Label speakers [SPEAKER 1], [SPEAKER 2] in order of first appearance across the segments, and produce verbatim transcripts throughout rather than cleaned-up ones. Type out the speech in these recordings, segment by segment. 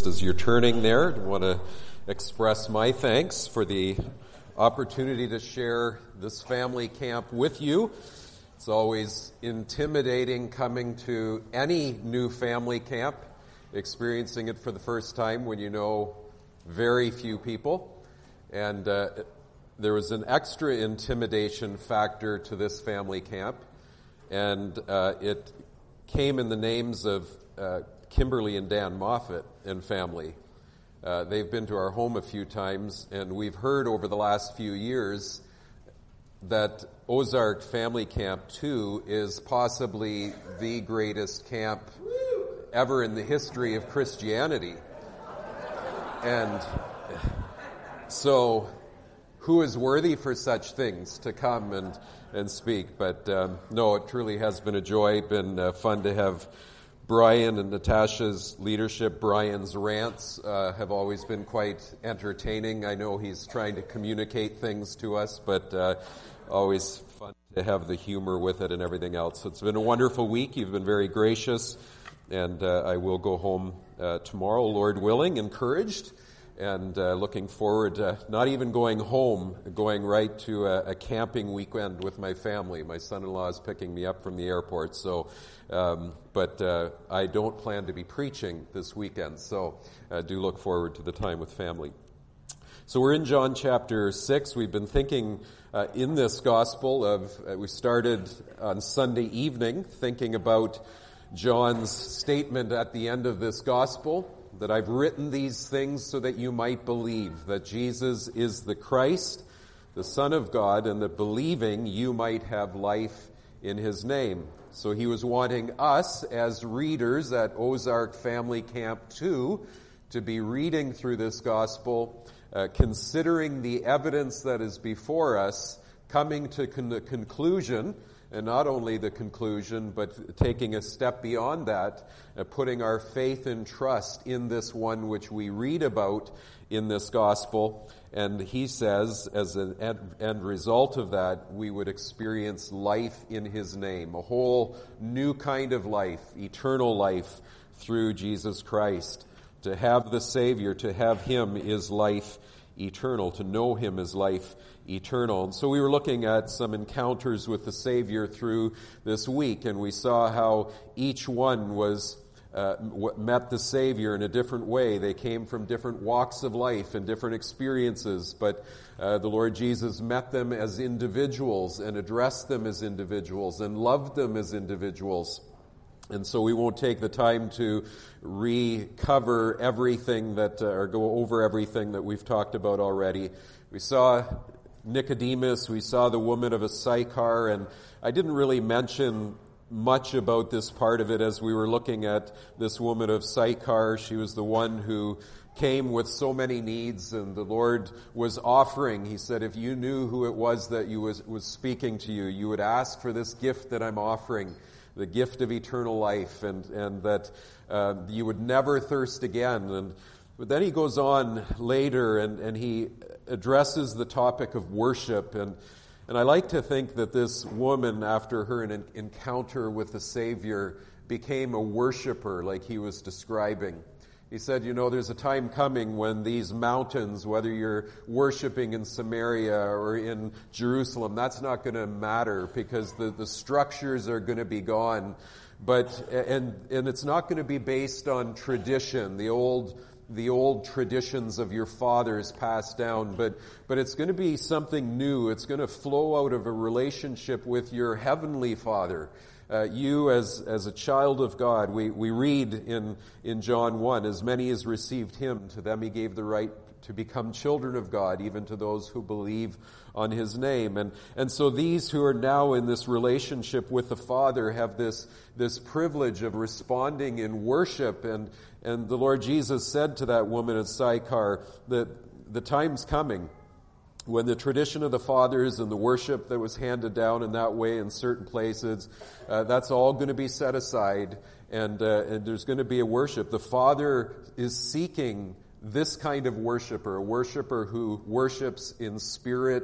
[SPEAKER 1] just as you're turning there, I want to express my thanks for the opportunity to share this family camp with you. It's always intimidating coming to any new family camp, experiencing it for the first time when you know very few people. And uh, there was an extra intimidation factor to this family camp, and uh, it came in the names of uh, Kimberly and Dan Moffat and family. Uh, they've been to our home a few times, and we've heard over the last few years that Ozark Family Camp two is possibly the greatest camp ever in the history of Christianity. And so, who is worthy for such things to come and, and speak? But um, no, it truly has been a joy, been uh, fun to have Brian and Natasha's leadership. Brian's rants uh, have always been quite entertaining. I know he's trying to communicate things to us, but uh, always fun to have the humor with it and everything else. So it's been a wonderful week. You've been very gracious, and uh, I will go home uh, tomorrow, Lord willing, encouraged, and uh, looking forward to not even going home, going right to a, a camping weekend with my family. My son-in-law is picking me up from the airport, so um, but uh, I don't plan to be preaching this weekend, so uh, do look forward to the time with family. So we're in John chapter six. We've been thinking uh, in this gospel of, uh, we started on Sunday evening thinking about John's statement at the end of this gospel, that I've written these things so that you might believe that Jesus is the Christ, the Son of God, and that believing you might have life in his name. So he was wanting us as readers at Ozark Family Camp two to be reading through this gospel, uh, considering the evidence that is before us, coming to con- the conclusion, and not only the conclusion, but taking a step beyond that, uh, putting our faith and trust in this one which we read about in this gospel. And he says, as an end, end result of that, we would experience life in his name, a whole new kind of life, eternal life through Jesus Christ. To have the Savior, to have him is life eternal. To know him is life eternal. And so we were looking at some encounters with the Savior through this week, and we saw how each one was uh, met the Savior in a different way. They came from different walks of life and different experiences, but uh, the Lord Jesus met them as individuals and addressed them as individuals and loved them as individuals. And so we won't take the time to recover everything that, uh, or go over everything that we've talked about already. We saw Nicodemus, we saw the woman of a Sychar, and I didn't really mention much about this part of it as we were looking at this woman of Sychar. She was the one who came with so many needs, and the Lord was offering. He said, if you knew who it was that you was, was speaking to you, you would ask for this gift that I'm offering, the gift of eternal life, and, and that uh, you would never thirst again. And but then he goes on later, and, and he addresses the topic of worship. And, and I like to think that this woman, after her an encounter with the Savior, became a worshiper like he was describing. He said, you know, there's a time coming when these mountains, whether you're worshiping in Samaria or in Jerusalem, that's not going to matter because the, the structures are going to be gone. But, and, and it's not going to be based on tradition, the old the old traditions of your fathers passed down, but but it's going to be something new. It's going to flow out of a relationship with your heavenly Father. Uh, you as as a child of God, we, we read in, in John one, as many as received him, to them he gave the right to become children of God, even to those who believe on his name. And and so these who are now in this relationship with the Father have this this privilege of responding in worship. And and the Lord Jesus said to that woman at Sychar that the time's coming when the tradition of the fathers and the worship that was handed down in that way in certain places, uh, that's all going to be set aside, and uh, and there's going to be a worship. The Father is seeking this kind of worshiper, a worshiper who worships in spirit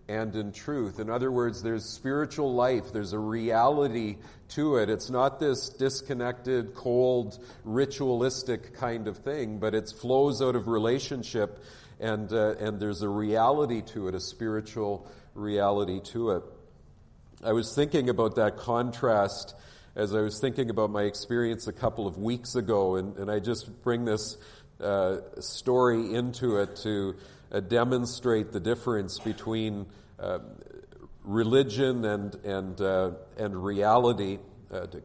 [SPEAKER 1] and in truth. In other words, there's spiritual life. There's a reality to it. It's not this disconnected, cold, ritualistic kind of thing, but it flows out of relationship, and uh, and there's a reality to it, a spiritual reality to it. I was thinking about that contrast as I was thinking about my experience a couple of weeks ago, and, and I just bring this uh, story into it to uh, demonstrate the difference between uh, religion and and uh, and reality. Uh, to,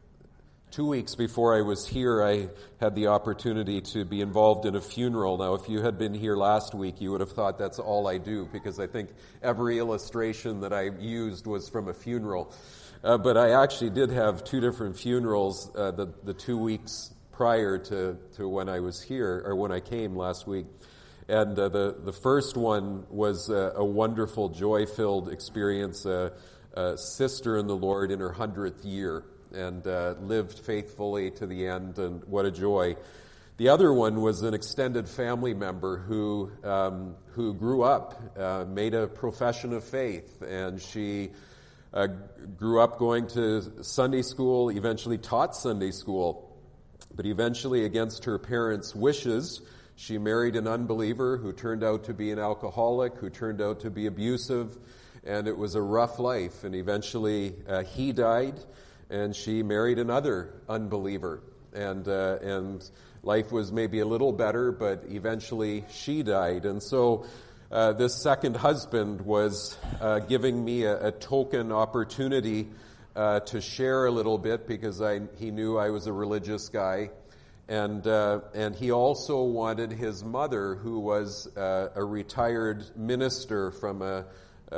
[SPEAKER 1] Two weeks before I was here, I had the opportunity to be involved in a funeral. Now, if you had been here last week, you would have thought that's all I do, because I think every illustration that I used was from a funeral. Uh, but I actually did have two different funerals uh, the, the two weeks prior to, to when I was here, or when I came last week. And uh, the, the first one was uh, a wonderful, joy-filled experience, uh, a sister in the Lord in her hundredth year, and uh, lived faithfully to the end, and what a joy. The other one was an extended family member who um, who grew up, uh, made a profession of faith, and she uh, grew up going to Sunday school, eventually taught Sunday school, but eventually, against her parents' wishes, she married an unbeliever who turned out to be an alcoholic, who turned out to be abusive, and it was a rough life, and eventually uh, he died, and she married another unbeliever, and uh, and life was maybe a little better, but eventually she died. And so uh, this second husband was uh, giving me a, a token opportunity uh, to share a little bit, because I he knew I was a religious guy, and uh, and he also wanted his mother, who was uh, a retired minister from a, a,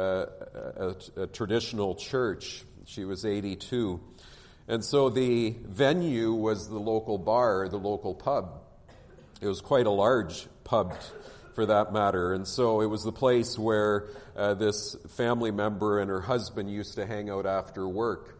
[SPEAKER 1] a, a traditional church. She was eighty-two. And so the venue was the local bar, the local pub. It was quite a large pub, for that matter. And so it was the place where uh, this family member and her husband used to hang out after work.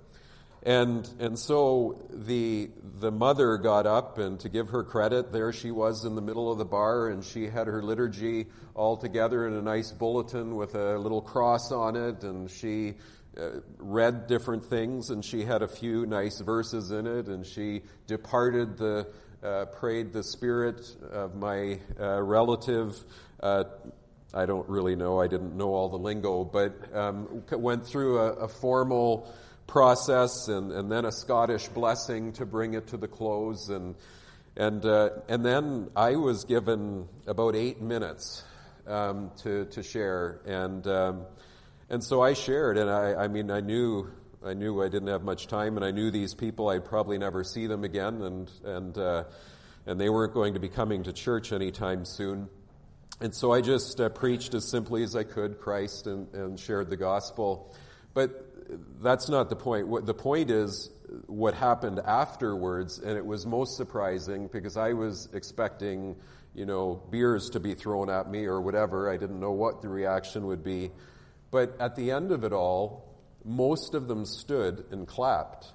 [SPEAKER 1] And and so the the mother got up, and to give her credit, there she was in the middle of the bar, and she had her liturgy all together in a nice bulletin with a little cross on it, and she Uh, read different things, and she had a few nice verses in it, and she departed the, uh, prayed the spirit of my uh, relative. Uh, I don't really know, I didn't know all the lingo, but um, went through a, a formal process, and, and then a Scottish blessing to bring it to the close, and and uh, and then I was given about eight minutes um, to to share, and. Um, And so I shared, and I, I mean, I knew, I knew I didn't have much time, and I knew these people, I'd probably never see them again, and and uh, and they weren't going to be coming to church anytime soon. And so I just uh, preached as simply as I could Christ, and, and shared the gospel. But that's not the point. What the point is what happened afterwards, and it was most surprising, because I was expecting, you know, beers to be thrown at me or whatever. I didn't know what the reaction would be. But at the end of it all, most of them stood and clapped.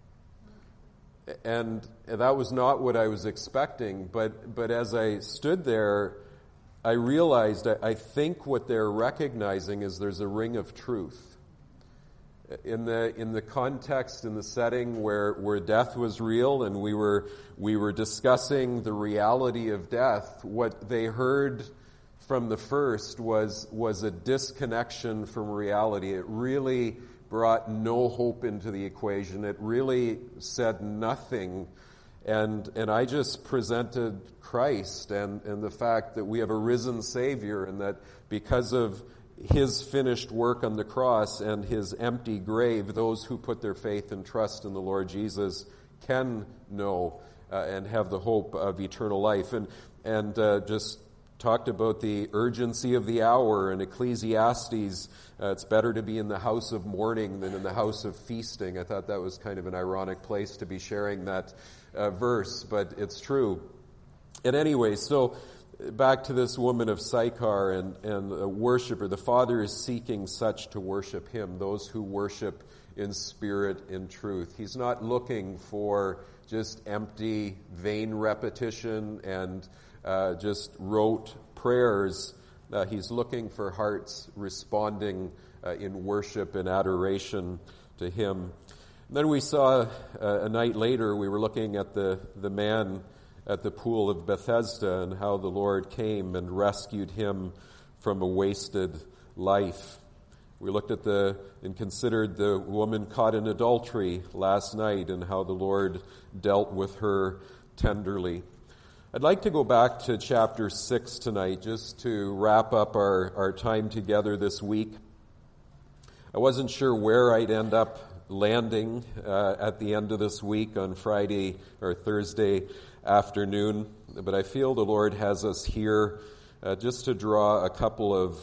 [SPEAKER 1] And that was not what I was expecting, but but as I stood there, I realized, I, I think what they're recognizing is there's a ring of truth. In the in the context, in the setting where, where death was real, and we were we were discussing the reality of death, what they heard from the first was was a disconnection from reality. It really brought no hope into the equation. It really said nothing. And and I just presented Christ and, and the fact that we have a risen Savior, and that because of His finished work on the cross and His empty grave, those who put their faith and trust in the Lord Jesus can know uh, and have the hope of eternal life. And, and uh, just talked about the urgency of the hour in Ecclesiastes. Uh, it's better to be in the house of mourning than in the house of feasting. I thought that was kind of an ironic place to be sharing that uh, verse, but it's true. And anyway, so back to this woman of Sychar and, and a worshiper. The Father is seeking such to worship Him, those who worship in spirit, in truth. He's not looking for just empty, vain repetition and Uh, just rote prayers, Uh, he's looking for hearts responding uh, in worship and adoration to him. And then we saw uh, a night later, we were looking at the, the man at the pool of Bethesda and how the Lord came and rescued him from a wasted life. We looked at the and considered the woman caught in adultery last night and how the Lord dealt with her tenderly. I'd like to go back to chapter six tonight just to wrap up our, our time together this week. I wasn't sure where I'd end up landing uh, at the end of this week on Friday or Thursday afternoon, but I feel the Lord has us here uh, just to draw a couple of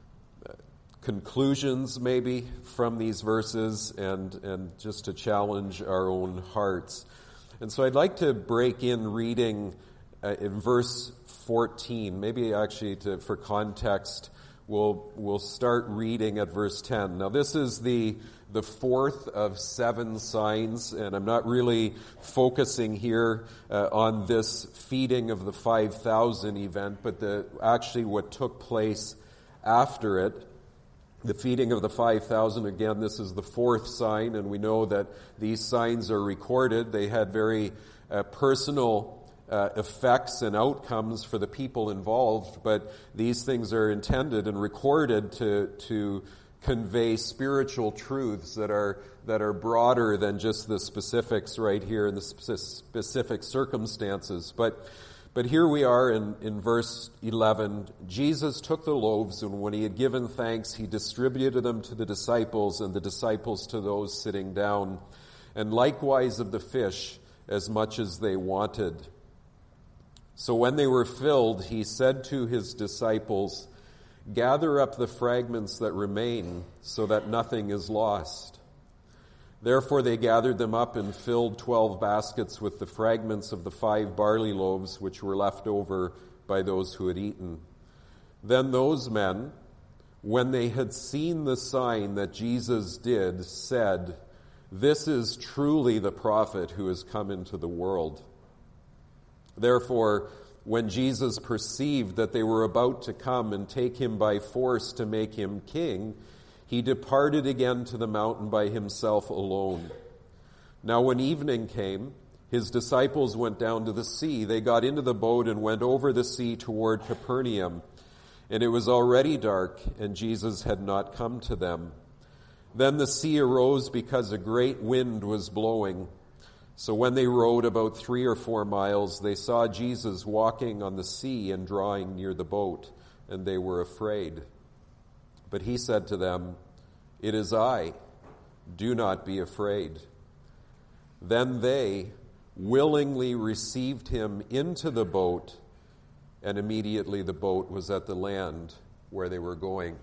[SPEAKER 1] conclusions maybe from these verses and, and just to challenge our own hearts. And so I'd like to break in reading uh, in verse fourteen. Maybe actually to, for context, we'll, we'll start reading at verse ten. Now this is the, the fourth of seven signs, and I'm not really focusing here uh, on this feeding of the five thousand event, but the, actually what took place after it. The feeding of the five thousand, again, this is the fourth sign, and we know that these signs are recorded. They had very uh, personal uh, effects and outcomes for the people involved, but these things are intended and recorded to to convey spiritual truths that are that are broader than just the specifics right here in the spe- specific circumstances. But But here we are in, in verse eleven. Jesus took the loaves, and when he had given thanks, he distributed them to the disciples, and the disciples to those sitting down, and likewise of the fish, as much as they wanted. So when they were filled, he said to his disciples, "Gather up the fragments that remain, so that nothing is lost." Therefore they gathered them up and filled twelve baskets with the fragments of the five barley loaves which were left over by those who had eaten. Then those men, when they had seen the sign that Jesus did, said, "This is truly the prophet who has come into the world." Therefore, when Jesus perceived that they were about to come and take him by force to make him king, he departed again to the mountain by himself alone. Now when evening came, his disciples went down to the sea. They got into the boat and went over the sea toward Capernaum. And it was already dark, and Jesus had not come to them. Then the sea arose because a great wind was blowing. So when they rowed about three or four miles, they saw Jesus walking on the sea and drawing near the boat, and they were afraid. But he said to them, "It is I. Do not be afraid." Then they willingly received him into the boat, and immediately the boat was at the land where they were going.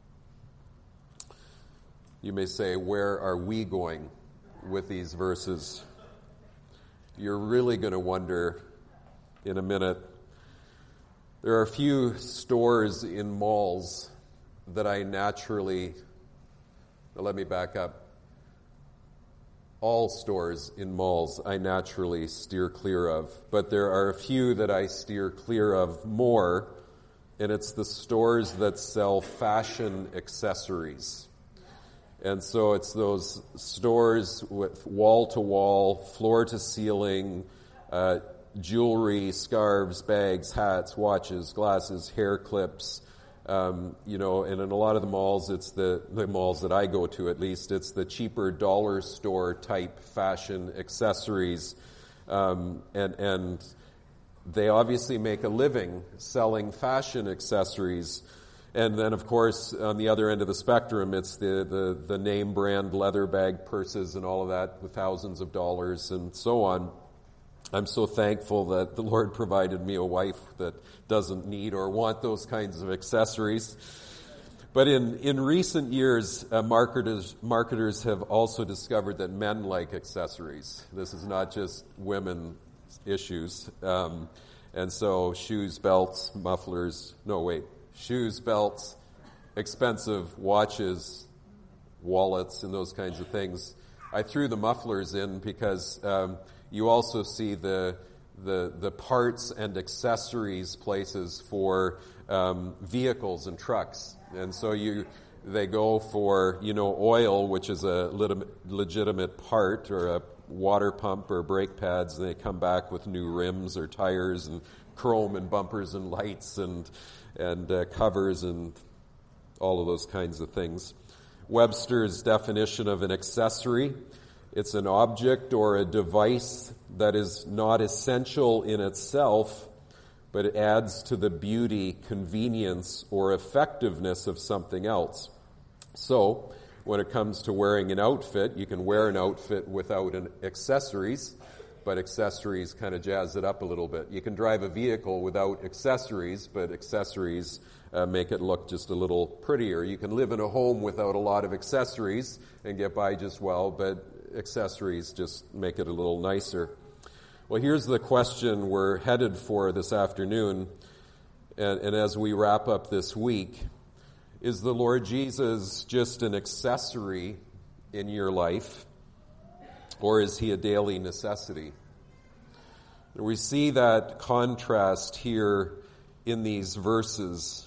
[SPEAKER 1] You may say, where are we going with these verses? You're really going to wonder in a minute. There are a few stores in malls that I naturally, now let me back up. All stores in malls I naturally steer clear of, but there are a few that I steer clear of more, and it's the stores that sell fashion accessories. And so it's those stores with wall-to-wall, floor-to-ceiling, uh, jewelry, scarves, bags, hats, watches, glasses, hair clips. Um, you know, and in a lot of the malls, it's the, the malls that I go to at least, it's the cheaper dollar store type fashion accessories. Um, and, and they obviously make a living selling fashion accessories. And then, of course, on the other end of the spectrum, it's the, the, the name brand leather bag purses and all of that, the thousands of dollars and so on. I'm so thankful that the Lord provided me a wife that doesn't need or want those kinds of accessories. But in, in recent years, uh, marketers, marketers have also discovered that men like accessories. This is not just women issues. Um, and so shoes, belts, mufflers, no wait, shoes, belts, expensive watches, wallets, and those kinds of things. I threw the mufflers in because um, you also see the the the parts and accessories places for um, vehicles and trucks. And so you they go for, you know, oil, which is a legitimate part, or a water pump or brake pads, and they come back with new rims or tires and chrome and bumpers and lights and and uh, covers and all of those kinds of things. Webster's definition of an accessory: it's an object or a device that is not essential in itself, but it adds to the beauty, convenience, or effectiveness of something else. So, when it comes to wearing an outfit, you can wear an outfit without an accessories, but accessories kind of jazz it up a little bit. You can drive a vehicle without accessories, but accessories uh, make it look just a little prettier. You can live in a home without a lot of accessories and get by just well, but accessories just make it a little nicer. Well, here's the question we're headed for this afternoon, and, and as we wrap up this week: is the Lord Jesus just an accessory in your life, or is he a daily necessity? And we see that contrast here in these verses.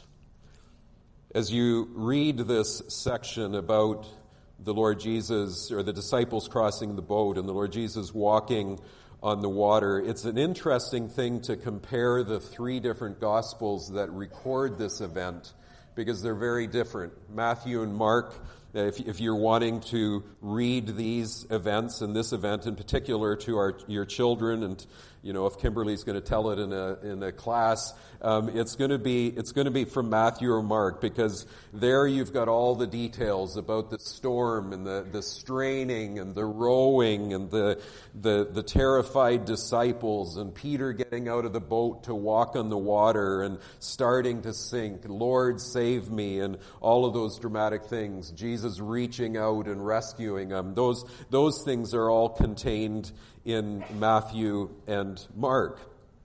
[SPEAKER 1] As you read this section about the Lord Jesus, or the disciples crossing the boat and the Lord Jesus walking on the water, it's an interesting thing to compare the three different Gospels that record this event, because they're very different. Matthew and Mark, if, if you're wanting to read these events, and this event in particular, to our your children, and you know, if Kimberly's going to tell it in a in a class, um, it's going to be it's going to be from Matthew or Mark, because there you've got all the details about the storm and the, the straining and the rowing and the the the terrified disciples, and Peter getting out of the boat to walk on the water and starting to sink. Lord, save me, and all of those dramatic things. Jesus reaching out and rescuing them. Those those things are all contained in Matthew and Mark.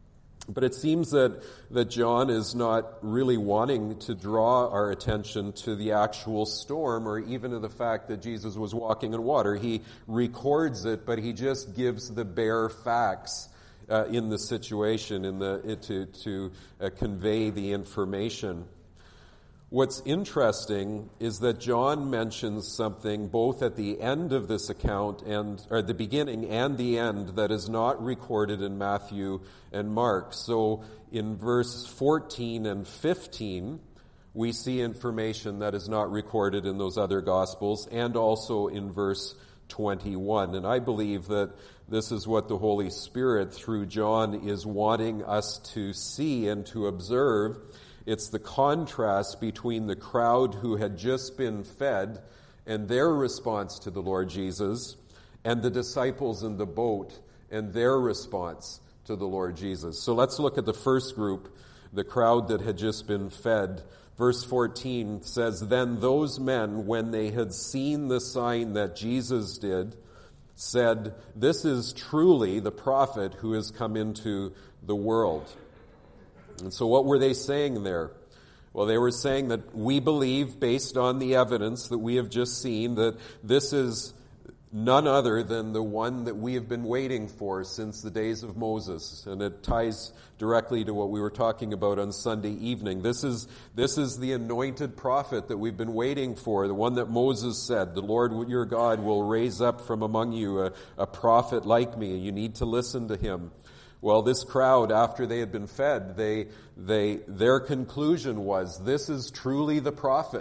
[SPEAKER 1] But it seems that, that John is not really wanting to draw our attention to the actual storm, or even to the fact that Jesus was walking on water. He records it, but he just gives the bare facts uh, in the situation, in the to, to uh, convey the information. What's interesting is that John mentions something both at the end of this account, and or at the beginning and the end, that is not recorded in Matthew and Mark. So in verse fourteen and fifteen, we see information that is not recorded in those other Gospels, and also in verse twenty-one. And I believe that this is what the Holy Spirit, through John, is wanting us to see and to observe. It's the contrast between the crowd who had just been fed and their response to the Lord Jesus, and the disciples in the boat and their response to the Lord Jesus. So let's look at the first group, the crowd that had just been fed. Verse fourteen says, "Then those men, when they had seen the sign that Jesus did, said, 'This is truly the prophet who has come into the world.'" And so what were they saying there? Well, they were saying that we believe, based on the evidence that we have just seen, that this is none other than the one that we have been waiting for since the days of Moses. And it ties directly to what we were talking about on Sunday evening. This is, this is the anointed prophet that we've been waiting for, the one that Moses said, "The Lord your God will raise up from among you a, a prophet like me. You need to listen to him." Well, this crowd, after they had been fed, they, they, their conclusion was, this is truly the prophet.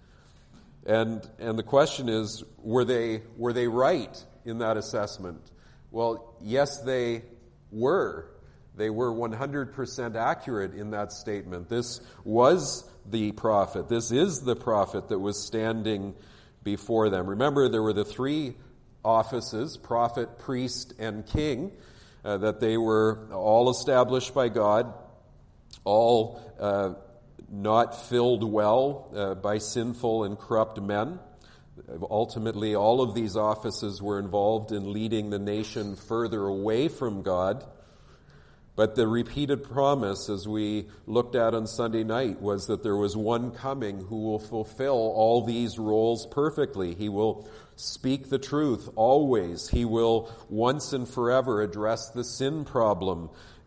[SPEAKER 1] And, and the question is, were they, were they right in that assessment? Well, yes, they were. They were one hundred percent accurate in that statement. This was the prophet. This is the prophet that was standing before them. Remember, there were the three offices, prophet, priest, and king. Uh, that they were all established by God, all uh, not filled well uh, by sinful and corrupt men. Ultimately, all of these offices were involved in leading the nation further away from God. But the repeated promise, as we looked at on Sunday night, was that there was one coming who will fulfill all these roles perfectly. He will speak the truth always. He will once and forever address the sin problem.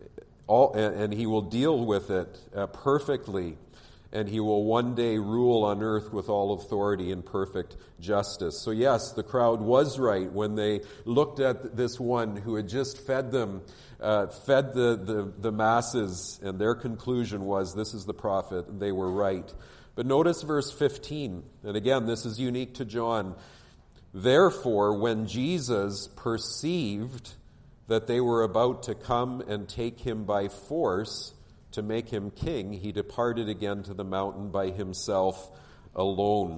[SPEAKER 1] all, and, and he will deal with it uh, perfectly, and he will one day rule on earth with all authority and perfect justice. So yes, the crowd was right when they looked at this one who had just fed them, uh, fed the, the, the masses, and their conclusion was, this is the prophet, and they were right. But notice verse fifteen, and again, this is unique to John. Therefore, when Jesus perceived that they were about to come and take him by force to make him king, he departed again to the mountain by himself alone.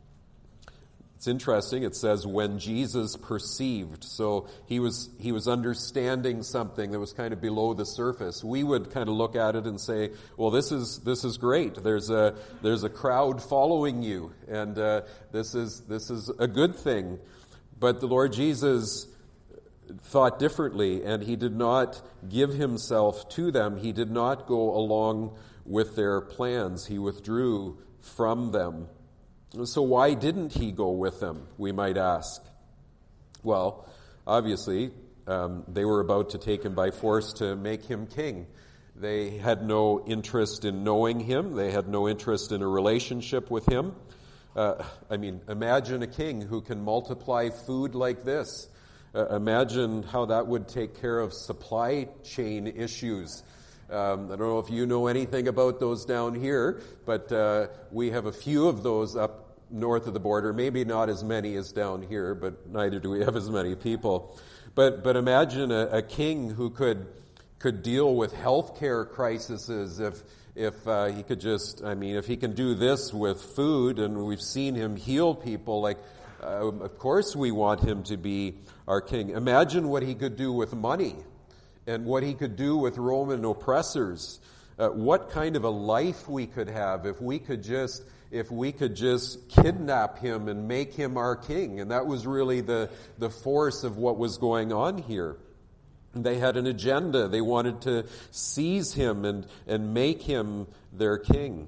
[SPEAKER 1] It's interesting. It says, when Jesus perceived. So he was he was understanding something that was kind of below the surface. We would kind of look at it and say, well, this is this is great. There's a there's a crowd following you, and uh, this is this is a good thing. But the Lord Jesus thought differently, and he did not give himself to them. He did not go along with their plans. He withdrew from them. So why didn't he go with them, we might ask? Well, obviously, um, they were about to take him by force to make him king. They had no interest in knowing him. They had no interest in a relationship with him. Uh, I mean, imagine a king who can multiply food like this. Uh, imagine how that would take care of supply chain issues. Um, I don't know if you know anything about those down here, but uh, we have a few of those up north of the border. Maybe not as many as down here, but neither do we have as many people. But but imagine a, a king who could could deal with healthcare crises if if uh, he could just, I mean, if he can do this with food, and we've seen him heal people, like, uh, of course we want him to be our king. Imagine what he could do with money, and what he could do with Roman oppressors. Uh, what kind of a life we could have if we could just if we could just kidnap him and make him our king. And that was really the, the force of what was going on here. They had an agenda. They wanted to seize him and, and make him their king.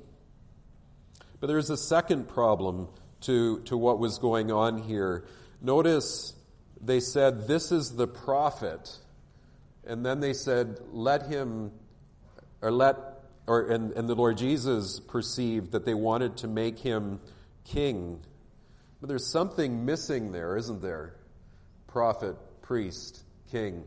[SPEAKER 1] But there's a second problem to, to what was going on here. Notice they said, this is the prophet. And then they said, let him, or let, or and, and the Lord Jesus perceived that they wanted to make him king. But there's something missing there, isn't there? Prophet, priest, king.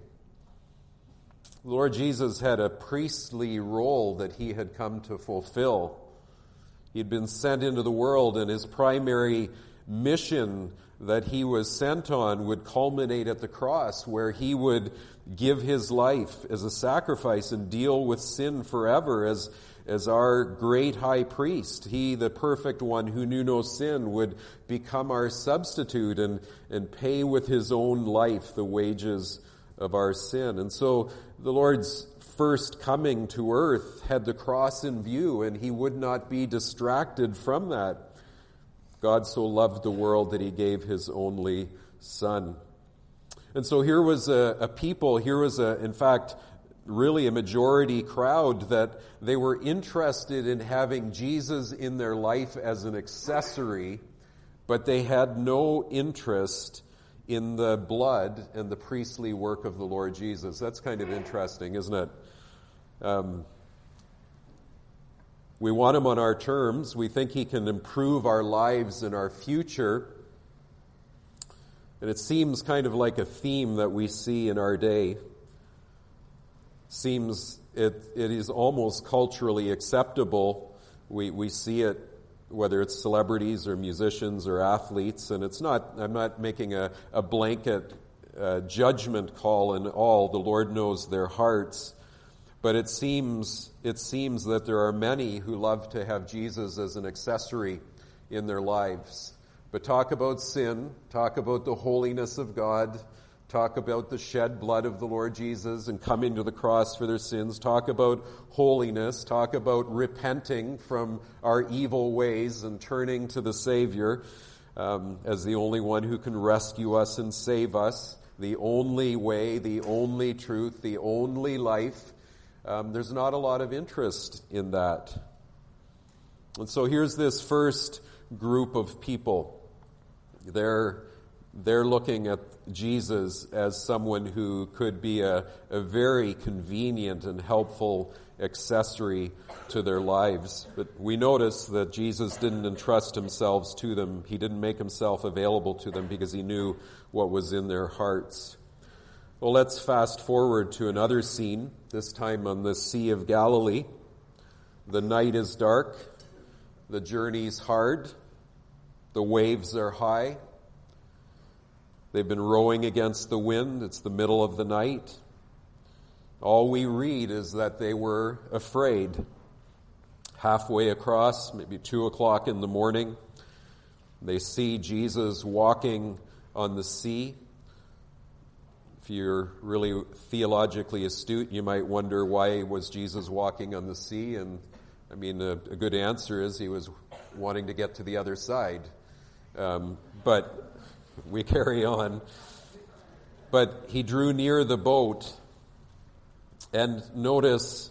[SPEAKER 1] The Lord Jesus had a priestly role that he had come to fulfill. He'd been sent into the world, and his primary mission that he was sent on would culminate at the cross, where he would give his life as a sacrifice and deal with sin forever as, as our great high priest. He, the perfect one who knew no sin, would become our substitute and, and pay with his own life the wages of our sin. And so the Lord's first coming to earth had the cross in view, and he would not be distracted from that. God so loved the world that he gave his only Son. And so here was a, a people, here was a, in fact, really a majority crowd that they were interested in having Jesus in their life as an accessory, but they had no interest in the blood and the priestly work of the Lord Jesus. That's kind of interesting, isn't it? Um, we want him on our terms. We think he can improve our lives and our future. And it seems kind of like a theme that we see in our day. Seems it it is almost culturally acceptable. We we see it, whether it's celebrities or musicians or athletes, and it's not, I'm not making a, a blanket uh, judgment call in all. The Lord knows their hearts. But it seems it seems that there are many who love to have Jesus as an accessory in their lives. But talk about sin, talk about the holiness of God, talk about the shed blood of the Lord Jesus and coming to the cross for their sins, talk about holiness, talk about repenting from our evil ways and turning to the Savior um, as the only one who can rescue us and save us, the only way, the only truth, the only life. Um, there's not a lot of interest in that. And so here's this first group of people. They're they're looking at Jesus as someone who could be a, a very convenient and helpful accessory to their lives. But we notice that Jesus didn't entrust himself to them. He didn't make himself available to them because he knew what was in their hearts. Well, let's fast forward to another scene, this time on the Sea of Galilee. The night is dark, the journey's hard, the waves are high. They've been rowing against the wind. It's the middle of the night. All we read is that they were afraid. Halfway across, maybe two o'clock in the morning, they see Jesus walking on the sea. If you're really theologically astute, you might wonder, why was Jesus walking on the sea? And I mean, a, a good answer is he was wanting to get to the other side. Um, but we carry on. But he drew near the boat, and notice,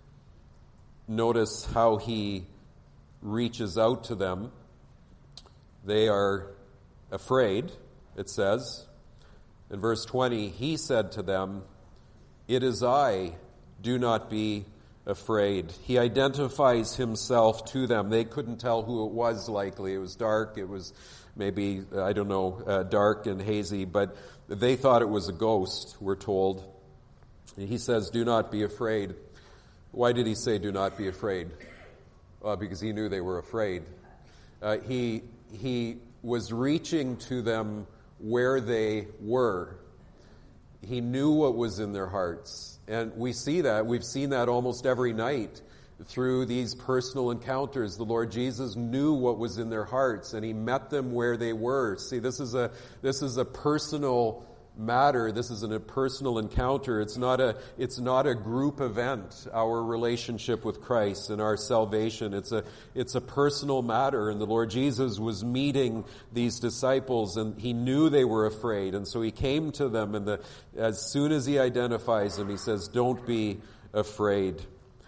[SPEAKER 1] notice how he reaches out to them. They are afraid, it says. In verse twenty, he said to them, "It is I, do not be afraid." He identifies himself to them. They couldn't tell who it was, likely. It was dark. It was maybe, I don't know, uh, dark and hazy, but they thought it was a ghost, we're told. He says, "Do not be afraid." Why did he say, "Do not be afraid"? Well, because he knew they were afraid. Uh, he, he was reaching to them where they were. He knew what was in their hearts. And we see that. We've seen that almost every night through these personal encounters. The Lord Jesus knew what was in their hearts, and he met them where they were. See, this is a this is a personal matter. This is a personal encounter. It's not a it's not a group event, our relationship with Christ and our salvation. It's a it's a personal matter, and the Lord Jesus was meeting these disciples, and he knew they were afraid, and so he came to them, and the, as soon as he identifies them, he says, "Don't be afraid."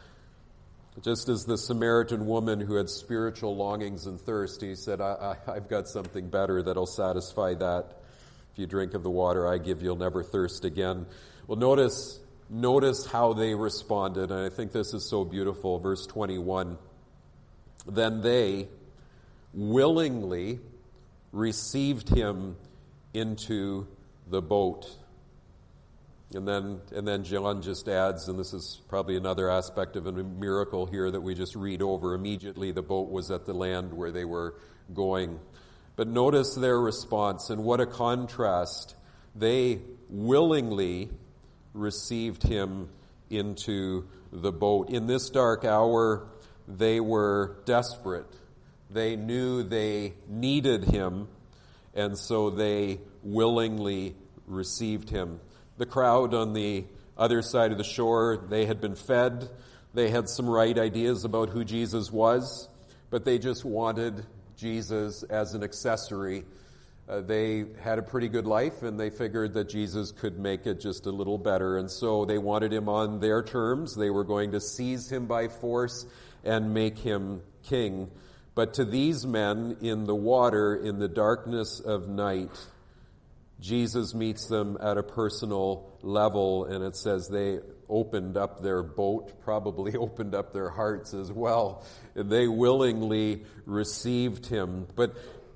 [SPEAKER 1] Just as the Samaritan woman who had spiritual longings and thirst, he said, I, I, I've got something better that'll satisfy that. If you drink of the water I give, you'll never thirst again. Well, notice, notice how they responded, and I think this is so beautiful. Verse twenty-one, "Then they willingly received him into the boat." And then, and then John just adds, and this is probably another aspect of a miracle here that we just read over. Immediately the boat was at the land where they were going. But notice their response, and what a contrast. They willingly received him into the boat. In this dark hour, they were desperate. They knew they needed him, and so they willingly received him. The crowd on the other side of the shore, they had been fed. They had some right ideas about who Jesus was, but they just wanted Jesus as an accessory. Uh, they had a pretty good life, and they figured that Jesus could make it just a little better, and so they wanted him on their terms. They were going to seize him by force and make him king. But to these men in the water, in the darkness of night, Jesus meets them at a personal level, and it says they opened up their boat, probably opened up their hearts as well, and they willingly received him. But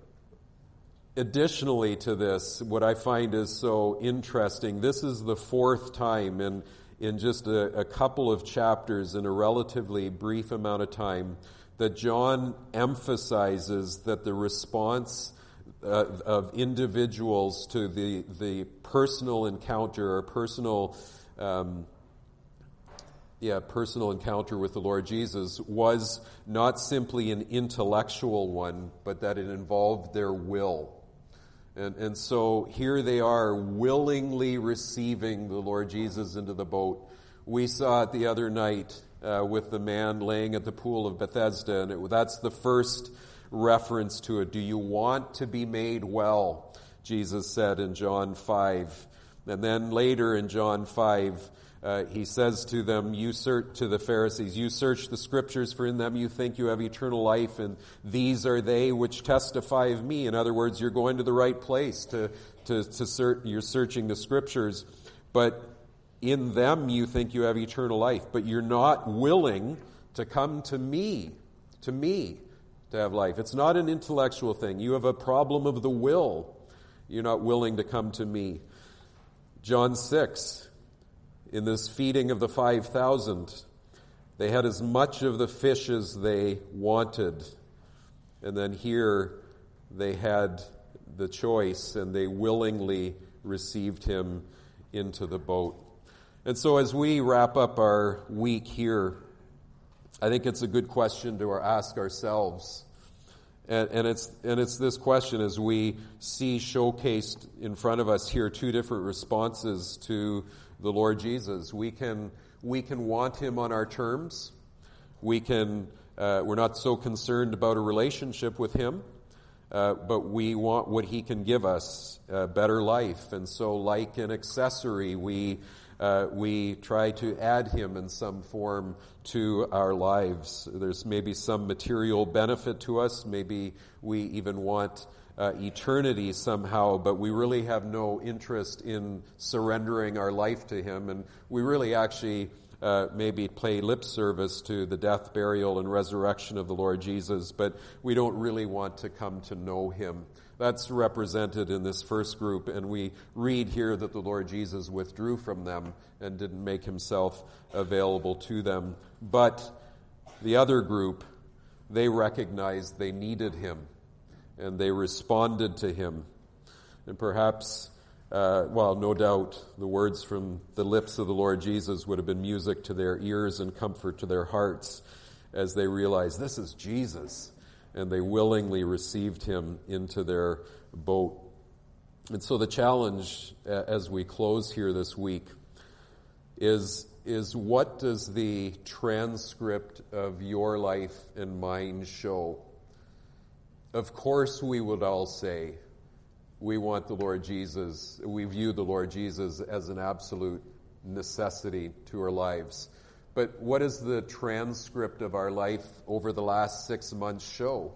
[SPEAKER 1] additionally to this, what I find is so interesting, this is the fourth time in, in just a, a couple of chapters, in a relatively brief amount of time, that John emphasizes that the response Uh, of individuals to the the personal encounter or personal, um, yeah, personal encounter with the Lord Jesus was not simply an intellectual one, but that it involved their will. And and so here they are willingly receiving the Lord Jesus into the boat. We saw it the other night uh, with the man laying at the pool of Bethesda, and it, that's the first reference to it. "Do you want to be made well?" Jesus said in John five. And then later in John five, uh, he says to them, you search, to the Pharisees, "You search the scriptures, for in them you think you have eternal life, and these are they which testify of me." In other words, you're going to the right place to, to, to ser- you're searching the Scriptures, but in them you think you have eternal life, but you're not willing to come to me, to me, to have life. It's not an intellectual thing. You have a problem of the will. You're not willing to come to me. John six, in this feeding of the five thousand, they had as much of the fish as they wanted. And then here they had the choice, and they willingly received him into the boat. And so as we wrap up our week here, I think it's a good question to ask ourselves. And, and it's and it's this question as we see showcased in front of us here two different responses to the Lord Jesus. We can we can want him on our terms. We can uh, we're not so concerned about a relationship with him, uh, but we want what he can give us, a better life. And so, like an accessory, we uh, we try to add him in some form to our lives. There's maybe some material benefit to us. Maybe we even want uh, eternity somehow, but we really have no interest in surrendering our life to him. And we really actually uh, maybe pay lip service to the death, burial, and resurrection of the Lord Jesus, but we don't really want to come to know him. That's represented in this first group, and we read here that the Lord Jesus withdrew from them and didn't make himself available to them. But the other group, they recognized they needed him, and they responded to him. And perhaps, uh, well, no doubt, the words from the lips of the Lord Jesus would have been music to their ears and comfort to their hearts as they realized this is Jesus. And they willingly received him into their boat. And so the challenge uh, as we close here this week is, is what does the transcript of your life and mine show? Of course we would all say we want the Lord Jesus, we view the Lord Jesus as an absolute necessity to our lives. But what does the transcript of our life over the last six months show?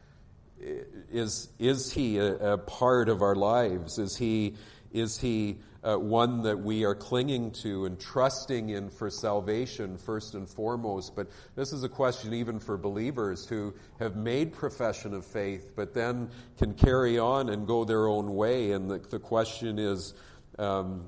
[SPEAKER 1] Is is he a, a part of our lives? Is he is he uh, one that we are clinging to and trusting in for salvation first and foremost? But this is a question even for believers who have made profession of faith, but then can carry on and go their own way. And the, the question is. Um,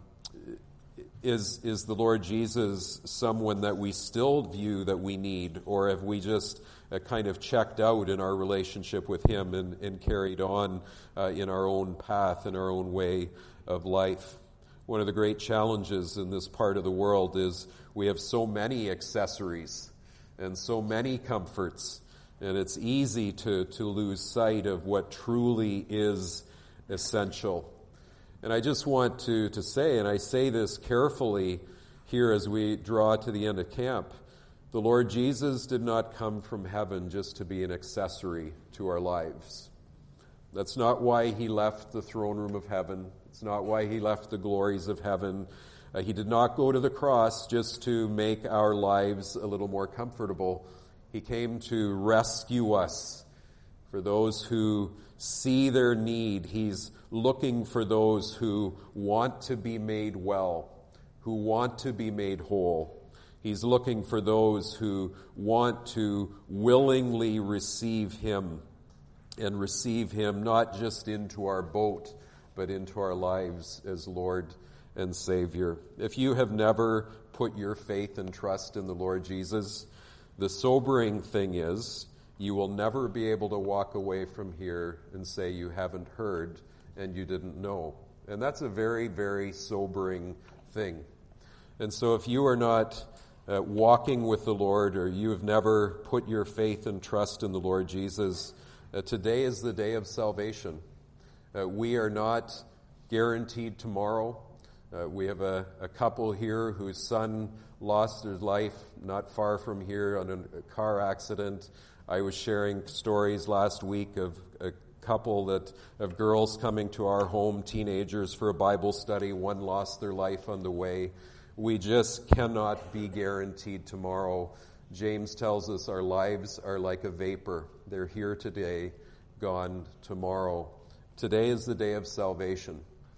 [SPEAKER 1] Is is the Lord Jesus someone that we still view that we need, or have we just uh, kind of checked out in our relationship with him and, and carried on uh, in our own path, in our own way of life? One of the great challenges in this part of the world is we have so many accessories and so many comforts, and it's easy to, to lose sight of what truly is essential. And I just want to, to say, and I say this carefully here as we draw to the end of camp, the Lord Jesus did not come from heaven just to be an accessory to our lives. That's not why he left the throne room of heaven. It's not why he left the glories of heaven. Uh, he did not go to the cross just to make our lives a little more comfortable. He came to rescue us. For those who see their need, he's looking for those who want to be made well, who want to be made whole. He's looking for those who want to willingly receive him, and receive him not just into our boat, but into our lives as Lord and Savior. If you have never put your faith and trust in the Lord Jesus, the sobering thing is, you will never be able to walk away from here and say you haven't heard and you didn't know. And that's a very, very sobering thing. And so if you are not uh, walking with the Lord, or you have never put your faith and trust in the Lord Jesus, uh, today is the day of salvation. Uh, we are not guaranteed tomorrow. Uh, we have a, a couple here whose son lost his life not far from here on a, a car accident. I was sharing stories last week of a couple that of girls coming to our home, teenagers, for a Bible study. One lost their life on the way. We just cannot be guaranteed tomorrow. James tells us our lives are like a vapor. They're here today, gone tomorrow. Today is the day of salvation.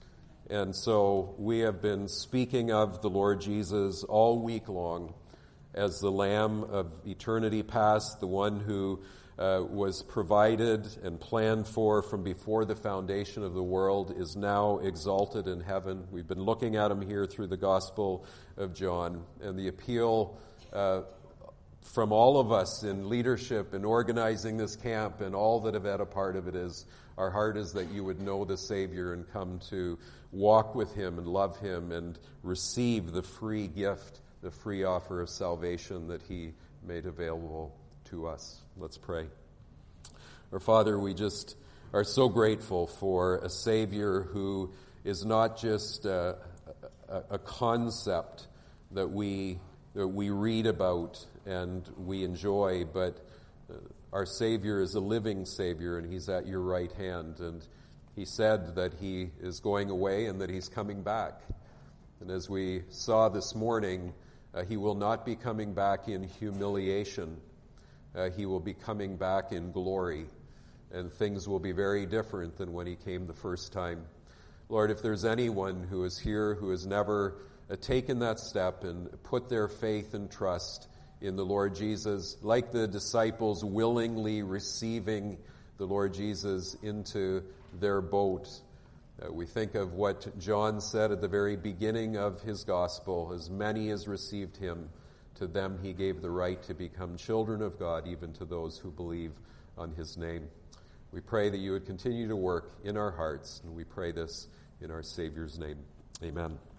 [SPEAKER 1] And so we have been speaking of the Lord Jesus all week long as the Lamb of eternity past, the one who uh, was provided and planned for from before the foundation of the world, is now exalted in heaven. We've been looking at him here through the Gospel of John, and the appeal uh, from all of us in leadership and organizing this camp and all that have had a part of it is, our heart is that you would know the Savior and come to walk with him and love him and receive the free gift, the free offer of salvation that he made available to us. Let's pray. Our Father, we just are so grateful for a Savior who is not just a, a, a concept that we that we read about and we enjoy, but our Savior is a living Savior, and he's at your right hand. And he said that he is going away and that he's coming back. And as we saw this morning, uh, he will not be coming back in humiliation. Uh, he will be coming back in glory. And things will be very different than when he came the first time. Lord, if there's anyone who is here who has never uh, taken that step and put their faith and trust in the Lord Jesus, like the disciples willingly receiving the Lord Jesus into their boat. Uh, we think of what John said at the very beginning of his gospel: as many as received him, to them he gave the right to become children of God, even to those who believe on his name. We pray that you would continue to work in our hearts, and we pray this in our Savior's name. Amen.